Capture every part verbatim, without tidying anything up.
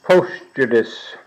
Postjudice.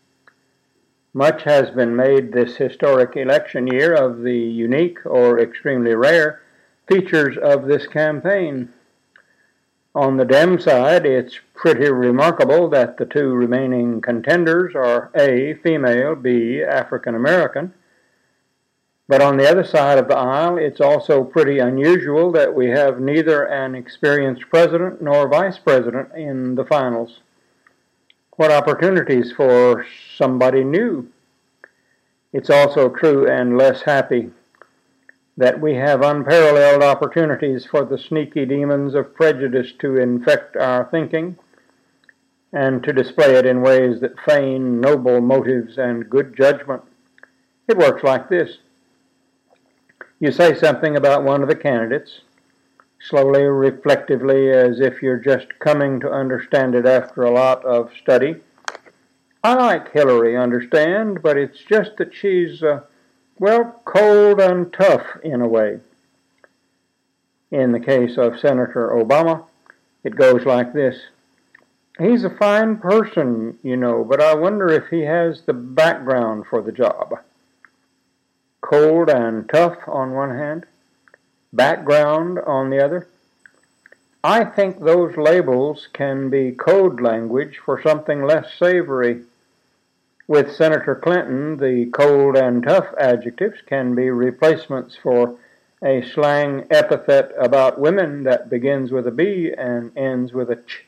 Much has been made this historic election year of the unique or extremely rare features of this campaign. On the Dem side, it's pretty remarkable that the two remaining contenders are A, female, B, African American. But on the other side of the aisle, it's also pretty unusual that we have neither an experienced president nor vice president in the finals. What opportunities for somebody new? It's also true and less happy that we have unparalleled opportunities for the sneaky demons of prejudice to infect our thinking and to display it in ways that feign noble motives and good judgment. It works like this. You say something about one of the candidates, slowly, reflectively, as if you're just coming to understand it after a lot of study. I like Hillary, understand, but it's just that she's, uh, well, cold and tough in a way. In the case of Senator Obama, it goes like this. He's a fine person, you know, but I wonder if he has the background for the job. Cold and tough on one hand, background on the other. I think those labels can be code language for something less savory. With Senator Clinton, the cold and tough adjectives can be replacements for a slang epithet about women that begins with a B and ends with a ch.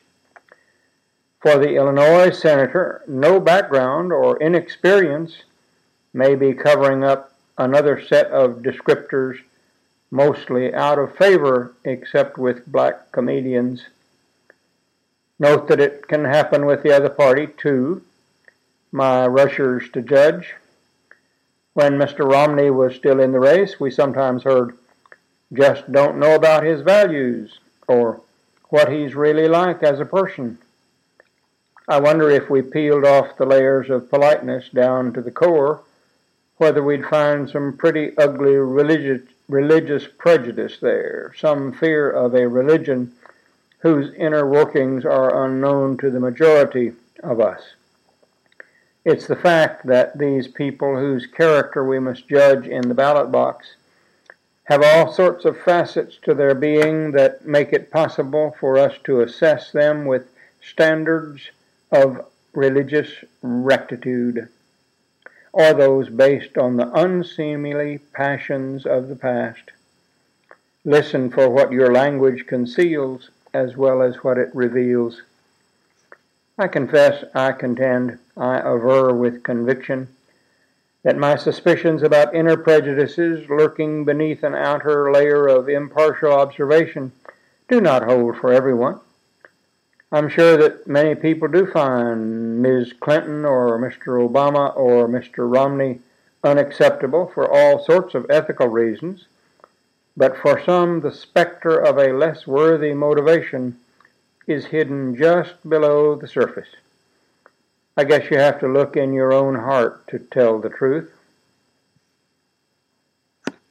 For the Illinois senator, no background or inexperience may be covering up another set of descriptors mostly out of favor except with black comedians. Note that it can happen with the other party too. My rushers to judge. When Mister Romney was still in the race, we sometimes heard, just don't know about his values, or what he's really like as a person. I wonder if we peeled off the layers of politeness down to the core, whether we'd find some pretty ugly religious, religious prejudice there, some fear of a religion whose inner workings are unknown to the majority of us. It's the fact that these people whose character we must judge in the ballot box have all sorts of facets to their being that make it possible for us to assess them with standards of religious rectitude, or those based on the unseemly passions of the past. Listen for what your language conceals as well as what it reveals. I confess, I contend, I aver with conviction that my suspicions about inner prejudices lurking beneath an outer layer of impartial observation do not hold for everyone. I'm sure that many people do find Miz Clinton or Mister Obama or Mister Romney unacceptable for all sorts of ethical reasons, but for some the specter of a less worthy motivation is hidden just below the surface. I guess you have to look in your own heart to tell the truth.